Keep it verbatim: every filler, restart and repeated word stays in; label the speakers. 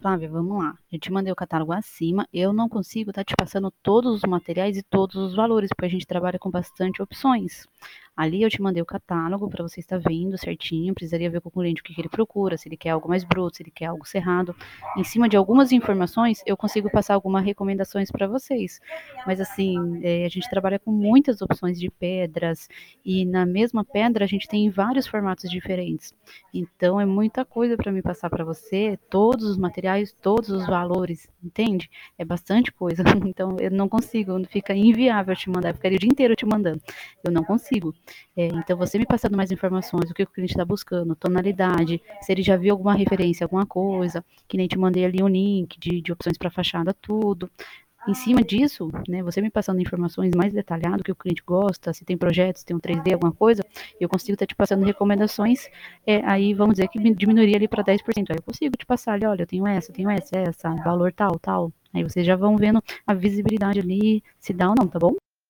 Speaker 1: Flávia, vamos lá. Eu te mandei o catálogo acima. Eu não consigo estar te passando todos os materiais e todos os valores, porque a gente trabalha com bastante opções. Ali eu te mandei o catálogo para você estar vendo certinho. Precisaria ver com o cliente o que, que ele procura, se ele quer algo mais bruto, se ele quer algo cerrado. Em cima de algumas informações, eu consigo passar algumas recomendações para vocês. Mas assim, é, a gente trabalha com muitas opções de pedras e na mesma pedra a gente tem vários formatos diferentes. Então é muita coisa para me passar para você, todos os materiais, todos os valores, entende? É bastante coisa. Então eu não consigo, fica inviável te mandar, eu ficaria o dia inteiro te mandando. Eu não consigo. É, então você me passando mais informações, o que o cliente está buscando, tonalidade, se ele já viu alguma referência, alguma coisa, que nem te mandei ali um link de, de opções para fachada, tudo. Em cima disso, né, você me passando informações mais detalhadas, o que o cliente gosta, se tem projetos, se tem um três D, alguma coisa, eu consigo estar te passando recomendações, é, aí vamos dizer que diminuiria ali para dez por cento. Aí eu consigo te passar ali, olha, eu tenho essa, eu tenho essa, essa, valor tal, tal. Aí vocês já vão vendo a visibilidade ali, se dá ou não, tá bom?